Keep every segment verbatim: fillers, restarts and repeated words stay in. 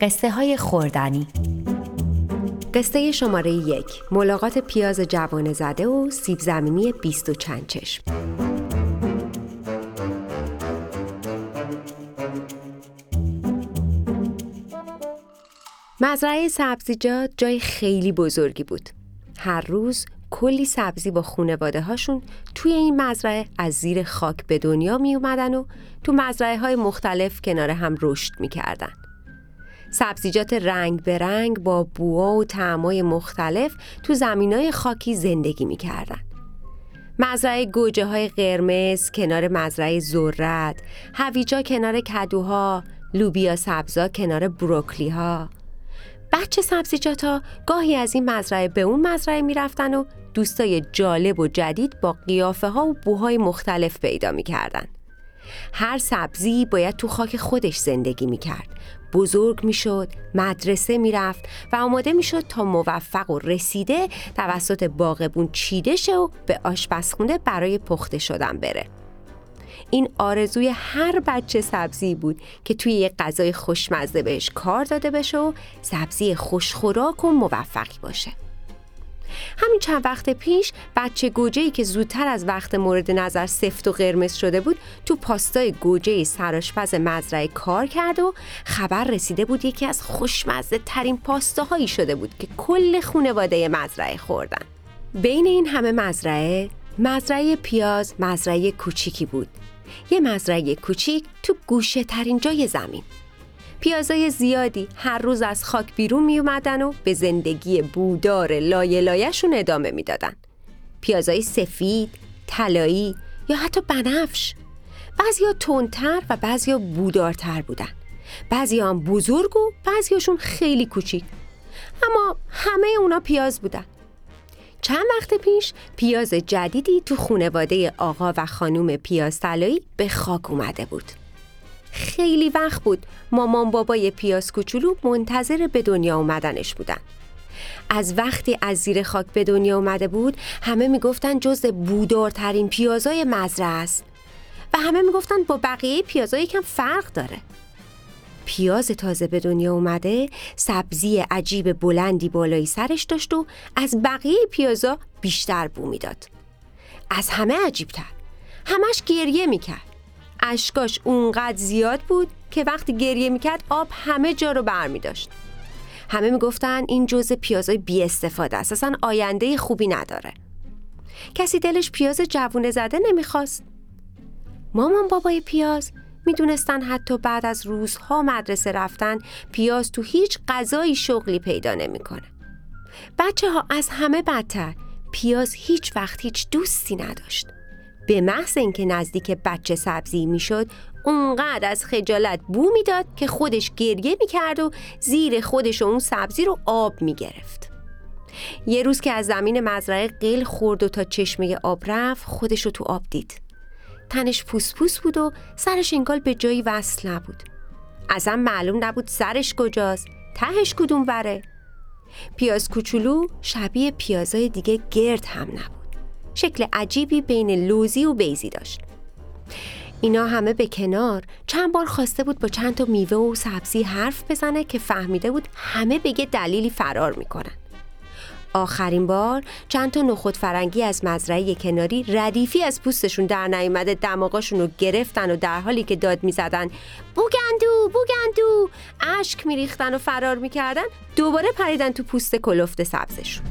قصه های خوردنی. قصه شماره یک، ملاقات پیاز جوانه زده و سیب زمینی بیست و چند چشم. مزرعه سبزیجات جای خیلی بزرگی بود. هر روز کلی سبزی با خانواده هاشون توی این مزرعه از زیر خاک به دنیا می اومدن و تو مزرعه های مختلف کنار هم رشد می کردن. سبزیجات رنگ به رنگ با بوها و طعمای مختلف تو زمینای خاکی زندگی می کردن. مزرعه گوجه های قرمز کنار مزرعه ذرت، هویجا کنار کدوها، لوبیا سبزا کنار بروکلی ها. بچه سبزیجات ها گاهی از این مزرعه به اون مزرعه می رفتن و دوستای جالب و جدید با قیافه ها و بوهای مختلف پیدا می کردن. هر سبزی باید تو خاک خودش زندگی می کرد. بزرگ می شد، مدرسه می رفت و آماده می شد تا موفق و رسیده توسط باغبون چیده شه و به آشپزخونه برای پخته شدن بره. این آرزوی هر بچه سبزی بود که توی یک غذای خوشمزه بهش کار داده بشه و سبزی خوشخوراک و موفقی باشه. همین چند وقت پیش بچه گوجه‌ای که زودتر از وقت مورد نظر سفت و قرمز شده بود تو پاستای گوجه سرآشپز مزرعه کار کرد و خبر رسیده بود یکی از خوشمزه ترین پاستاهایی شده بود که کل خانواده مزرعه خوردن. بین این همه مزرعه، مزرعه پیاز مزرعه کوچیکی بود. یه مزرعه کوچیک تو گوشه ترین جای زمین. پیازای زیادی هر روز از خاک بیرون می اومدن و به زندگی بودار لایه لایه‌شون ادامه می دادن. پیازای سفید، طلایی یا حتی بنفش. بعضیا تندتر و بعضیا بودارتر بودن. بعضیا هم بزرگ و بعضیاشون خیلی کوچیک. اما همه اونا پیاز بودن. چند وقت پیش پیاز جدیدی تو خانواده آقا و خانوم پیاز طلایی به خاک اومده بود. خیلی وقت بود مامان بابای پیاز کوچولو منتظر به دنیا اومدنش بودن. از وقتی از زیر خاک به دنیا اومده بود همه میگفتن جزء بودارترین پیازای مزرعه است و همه میگفتن با بقیه پیازای یکم فرق داره. پیاز تازه به دنیا اومده سبزی عجیب بلندی بالای سرش داشت و از بقیه پیازا بیشتر بو میداد. از همه عجیبتر، همش گریه میکرد. اشکاش اونقدر زیاد بود که وقتی گریه میکرد آب همه جا رو برمی داشت. همه میگفتن این جزء پیازای بی استفاده است، اصلا آینده خوبی نداره. کسی دلش پیاز جوونه زده نمیخواست. مامان بابای پیاز میدونستن حتی بعد از روزها مدرسه رفتن پیاز تو هیچ غذایی شغلی پیدا نمیکنه. بچه ها از همه بدتر، پیاز هیچ وقت هیچ دوستی نداشت. به محض اینکه نزدیک بچه سبزی میشد اونقدر از خجالت بو میداد که خودش گریه میکرد و زیر خودش و اون سبزی رو آب میگرفت. یه روز که از زمین مزرعه قل خورد و تا چشمه آب رفت خودش رو تو آب دید. تنش پوس پوس بود و سرش انگار به جایی وصل نبود. اصلا معلوم نبود سرش کجاست، تهش کدوم وره. پیاز کوچولو شبیه پیازای دیگه گرد هم نبود. شکل عجیبی بین لوزی و بیزی داشت. اینا همه به کنار چند بار خواسته بود با چند تا میوه و سبزی حرف بزنه که فهمیده بود همه به یه دلیلی فرار میکنن. آخرین بار چند تا نخود فرنگی از مزرعه کناری ردیفی از پوستشون در نیامده دماغاشون رو گرفتن و در حالی که داد میزدن بوگندو بوگندو اشک میریختن و فرار میکردن دوباره پریدن تو پوست کلفت سبزشون.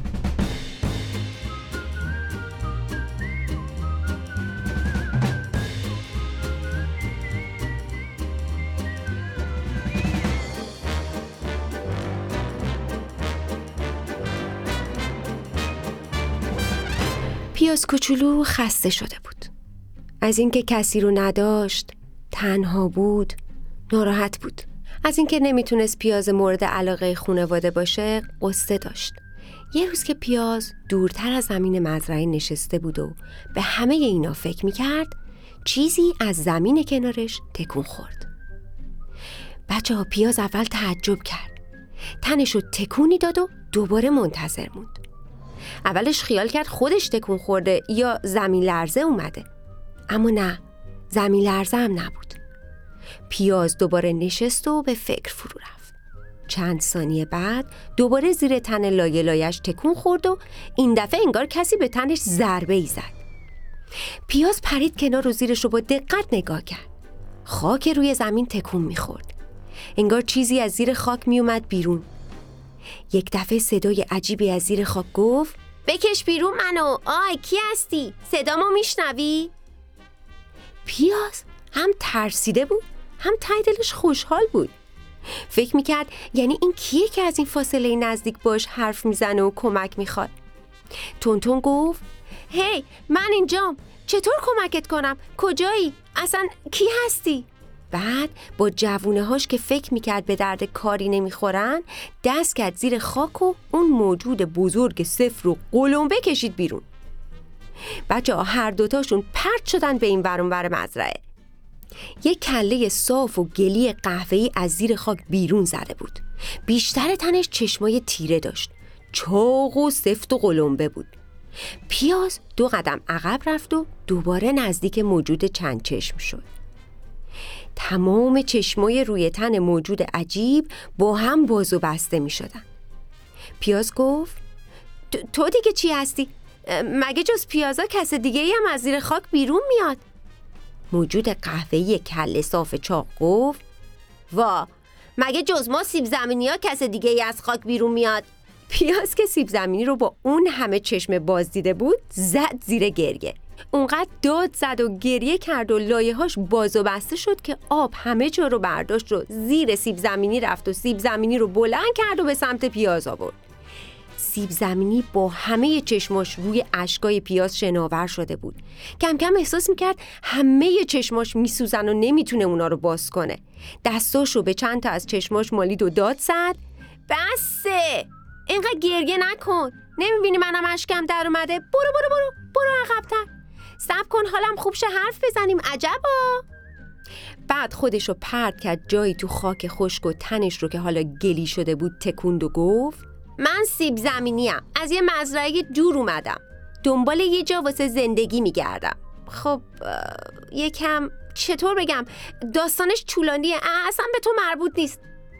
پیاز کوچولو خسته شده بود. از اینکه کسی رو نداشت، تنها بود، ناراحت بود. از اینکه نمیتونست پیاز مورد علاقه خانواده باشه، غصه داشت. یه روز که پیاز دورتر از زمین مزرعه نشسته بود و به همه اینا فکر میکرد، چیزی از زمین کنارش تکون خورد. بچه ها پیاز اول تعجب کرد. تنشو تکونی داد و دوباره منتظر موند. اولش خیال کرد خودش تکون خورده یا زمین لرزه اومده، اما نه، زمین لرزه هم نبود. پیاز دوباره نشست و به فکر فرو رفت. چند ثانیه بعد دوباره زیر تن لایه لایش تکون خورد و این دفعه انگار کسی به تنش ضربه ای زد. پیاز پرید کنار و زیرش رو با دقت نگاه کرد. خاک روی زمین تکون میخورد. انگار چیزی از زیر خاک میومد بیرون. یک دفعه صدای عجیبی از زیر خاک گفت: بکش بیرون منو. آی کی هستی؟ صدامو میشنوی؟ پیاز هم ترسیده بود هم ته دلش خوشحال بود. فکر میکرد یعنی این کیه که از این فاصله نزدیک باش حرف میزنه و کمک میخواد. تونتون گفت: هی من اینجام، چطور کمکت کنم؟ کجایی؟ اصلا کی هستی؟ بعد با جوونه هاش که فکر میکرد به درد کاری نمیخورن دست کرد زیر خاک و اون موجود بزرگ صفر رو قلمبه کشید بیرون. بچه ها هر دوتاشون پرت شدن به این ور اون ور مزرعه. یک کله صاف و گلی قهوه‌ای از زیر خاک بیرون زده بود. بیشتر تنش چشمای تیره داشت. چاق و سفت و قلمبه بود. پیاز دو قدم عقب رفت و دوباره نزدیک موجود چند چشم شد. تمام چشمای روی تن موجود عجیب با هم باز و بسته می شدن. پیاز گفت: تو دیگه چی هستی؟ مگه جز پیازا کس دیگه ای هم از زیر خاک بیرون میاد؟ موجود قهوه‌ای کله صاف چاق گفت: وا، مگه جز ما سیب زمینی ها کس دیگه ای از خاک بیرون میاد؟ پیاز که سیب زمینی رو با اون همه چشم باز دیده بود زد زیر گریه. اونقدر داد زد و گریه کرد و لایه‌هاش باز و بسته شد که آب همه جا رو برداشت و زیر سیب زمینی رفت و سیب زمینی رو بلند کرد و به سمت پیاز آورد. سیب زمینی با همه چشماش روی اشکای پیاز شناور شده بود. کم کم احساس میکرد همه چشماش میسوزن و نمیتونه اونا رو باز کنه. دستاشو به چند تا از چشماش مالید و داد زد: بسه! اینقدر گریه نکن. نمیبینی منم اشکم در اومده؟ برو برو برو برو عقب‌تر. صبر کن حالم خوب شه حرف بزنیم. عجبا. بعد خودشو پرت کرد جایی تو خاک خشک و تنش رو که حالا گلی شده بود تکوند و گفت: من سیب زمینیم. از یه مزرعه دور اومدم. دنبال یه جا واسه زندگی میگردم. خب یکم چطور بگم، داستانش طولانیه، اصلا به تو مربوط نیست.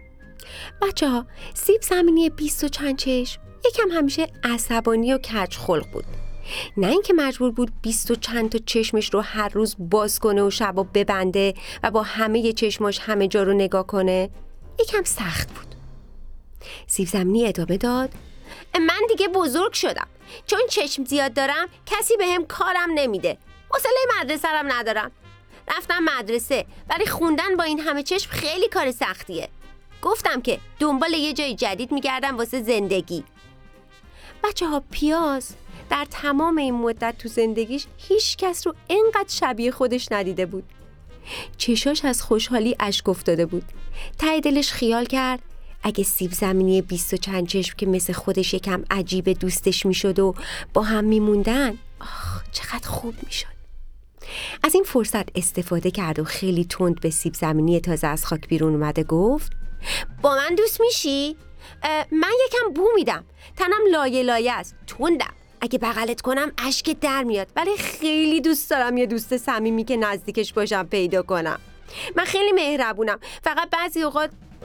بچه ها، سیب زمینی بیست و چند چشم یکم همیشه عصبانی و کج خلق بود. نه اینکه مجبور بود بیست و چند تا چشمش رو هر روز باز کنه و شبا ببنده و با همه چشماش همه جا رو نگاه کنه. یکم سخت بود. سیب زمینی ادامه داد: من دیگه بزرگ شدم. چون چشم زیاد دارم کسی بهم کارم نمیده. حوصله مدرسه رم ندارم. رفتم مدرسه ولی خوندن با این همه چشم خیلی کار سختیه. گفتم که دنبال یه جای جدید میگردم واسه زندگی. بچه ها، پیاز در تمام این مدت تو زندگیش هیچ کس رو اینقدر شبیه خودش ندیده بود. چشاش از خوشحالی اشک افتاده بود. ته دلش خیال کرد اگه سیب زمینی بیست و چند چشم که مثل خودش یکم عجیب دوستش میشد و با هم میموندن، آخ چقدر خوب میشد. از این فرصت استفاده کرد و خیلی تند به سیب زمینی تازه از خاک بیرون اومده گفت: با من دوست میشی؟ من یکم بو میدم. تنم لایه لایه است. تندم. اگه بغلت کنم اشک در میاد، ولی خیلی دوست دارم یه دوست صمیمی که نزدیکش باشم پیدا کنم. من خیلی مهربونم، فقط بعضی اوقات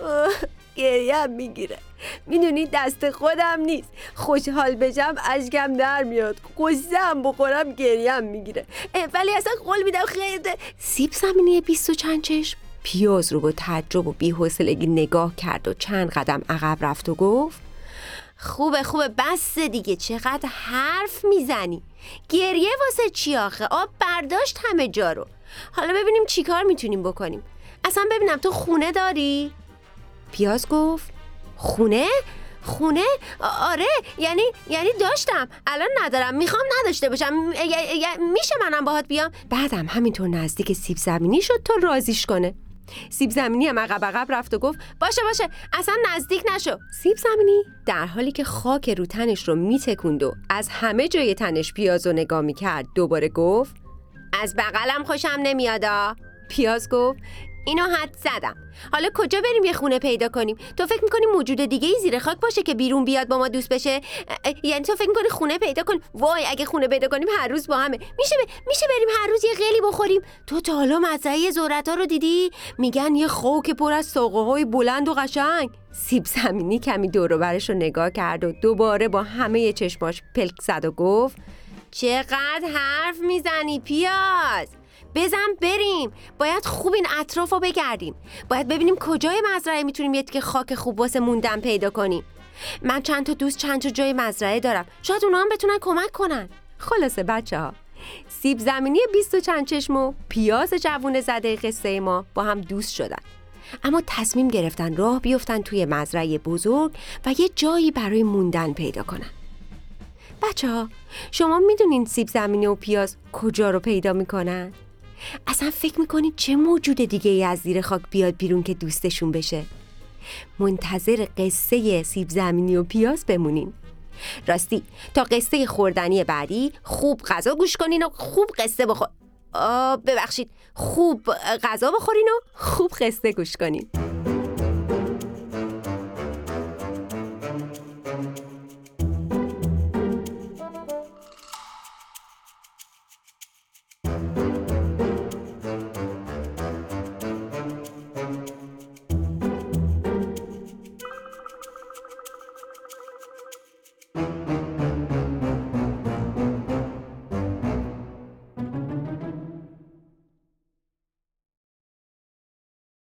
گریم میگیره. میدونی دست خودم نیست. خوشحال بشم اشکم در میاد، قصه هم بخورم گریم میگیره، ولی اصلا قول میدم خیلی. سیب زمینی بیست و چند چشم پیاز رو با تعجب و بی‌حوصلگی نگاه کرد و چند قدم عقب رفت و گفت: خوبه خوبه بس دیگه، چقدر حرف میزنی؟ گریه واسه چی آخه؟ آب برداشت همه جا رو. حالا ببینیم چی کار میتونیم بکنیم. اصلا ببینم تو خونه داری؟ پیاز گفت: خونه؟ خونه؟ آره، یعنی یعنی داشتم، الان ندارم، میخوام نداشته باشم. میشه منم باهات بیام؟ بعدم همینطور نزدیک سیب زمینی شد تا رازیش کنه. سیب زمینی هم عقب عقب رفت و گفت: باشه باشه اصلا نزدیک نشو. سیب زمینی در حالی که خاک رو تنش رو میتکوند و از همه جای تنش پیاز رو نگاه میکرد دوباره گفت: از بغلم خوشم نمیادا. پیاز گفت: اینو حد زدم. حالا کجا بریم یه خونه پیدا کنیم؟ تو فکر میکنی موجود دیگه ای زیر خاک باشه که بیرون بیاد با ما دوست بشه؟ یعنی تو فکر میکنی خونه پیدا کن؟ وای اگه خونه پیدا کنیم هر روز با همه. میشه ب... میشه بریم هر روز یه قلی بخوریم؟ تو تا حالا مزرعه ذرت‌ها رو دیدی؟ میگن یه خاک پر از ساقه‌های بلند و قشنگ. سیب زمینی کمی دور و برش رو نگاه کرد و دوباره با همه چشماش پلک زد و گفت چقدر حرف میزنی پیاز؟ بزن بریم. باید خوب این اطراف رو بگردیم. باید ببینیم کجای مزرعه میتونیم یه تیکه خاک خوب واسه موندن پیدا کنیم. من چند تا دوست چند تا جای مزرعه دارم، شاید اونا هم بتونن کمک کنن. خلاصه بچه ها، سیب زمینی بیست و چند چشم و پیاز جوون زده قصه ما با هم دوست شدن، اما تصمیم گرفتن راه بیفتن توی مزرعه بزرگ و یه جایی برای موندن پیدا کنن. بچه ها، شما میدونین سیب زمینی و پیاز کجا رو پیدا میکنن؟ اصلا فکر میکنید چه موجود دیگه ای از زیر خاک بیاد بیرون که دوستشون بشه؟ منتظر قصه سیب زمینی و پیاز بمونین. راستی تا قصه خوردنی بعدی خوب غذا گوش کنین و خوب قصه بخور آه ببخشید خوب غذا بخورین و خوب قصه گوش کنین.